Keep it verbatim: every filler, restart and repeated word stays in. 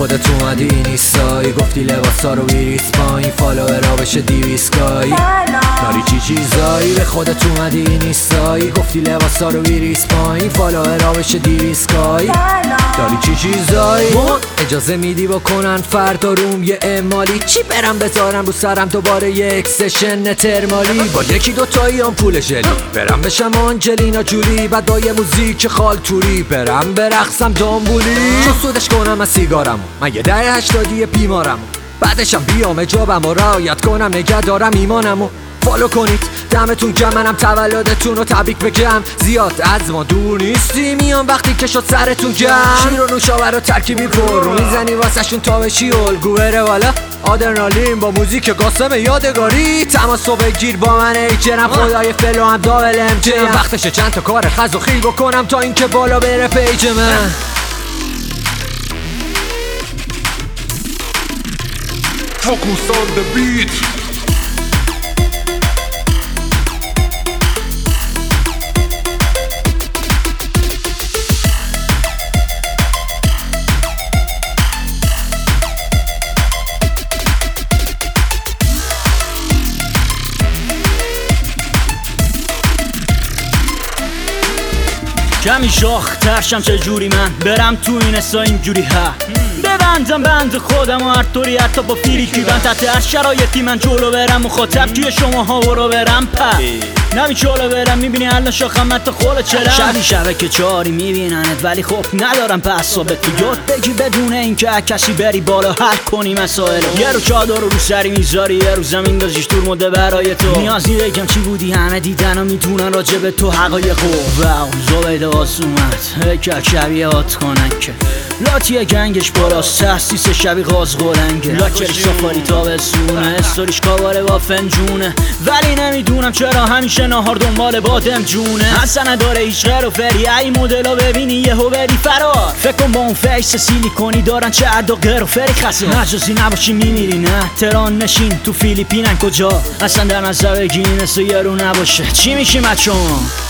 خودت اومدی این ایستایی، گفتی لباسا رو بیریس پایین، فالوورا بشه دیویسکایی. داری چی چیزایی؟ به خودت اومدی این ایستایی، گفتی لباسا رو بیریس پایین، فالوورا بشه دیویسکایی. داری چی چیزایی؟ اجازه میدی بکنن فردا روم یه امالی، چی برم بذارم رو سرم دوباره یه اکسشن ترمالی، با یکی دوتایی هم پول ژلی برم بشم آنجلینا جولی، بعد با یه موزیک خالتوری برم برقصم دامبولی، چون سودش کنم از سیگارمو، من یه ده هشتادی بیمارمو، بعدشم بیام اجابم و رعایت کنم نگه دارم ایمانمو. فالو کنید دمتون گرم، منم تولدتون رو تبریک بگم، زیاد از ما دور نیستی، میام وقتی که شد سرتون گرم، شیر و نوشابه رو ترکیبی پر رو میزنی واسه شون تا بشی الگو بره والا، آدرنالین با موزیک قاسم یادگاری، تماس رو بگیر با من ای جنم، خدای فلو هم دابل ام جی، وقتشه چند تا کار خز و خیل بکنم تا اینکه بالا بره پیج من. Focus on the beat. کمی شاخ ترشم چجوری من برم تو این اسا اینجوری ها، ببندم بند خودم و هر طوری حتی با فیریکی بند، تحت هر شرایطی من جلو برم، مخاطب توی شما ها برو برم پا نمی چلو برم، میبینی الان شاخم حتی خوله چرم، شبی شبه که چاری میبیننت ولی خب ندارم پسابت، تو یاد بگی بدون اینکه کسی بری بالا حل کنی مسائل، یه رو چادر رو رو سری میذاری، یه رو زمین دازیش دور مده برای تو، نیازی بگم چی بودی همه دیدن و میدونن راجب تو حقایقو، واو زبیده واس اومد که شبیه هات کنن که لاتی گنگش بالاست، تحسیس شبی غاز غلنگه، لاکری سافاری تا بسونه، استوریش کاباره با فنجونه، ولی نمیدونم چرا همیشه نهار دنبال بادم جونه، اصلا نداره هیچ غیر و فری، ای مدلو ببینی یهو بری فرار، فکر کن با اون فیس سیلیکونی دارن چه عدا غیر و فری خسه، مجازی نباشی میمیری نه تهران نشین تو فیلیپینن کجا، اصلا در نظر بگی این یه رو نباشه چی میشی مچون.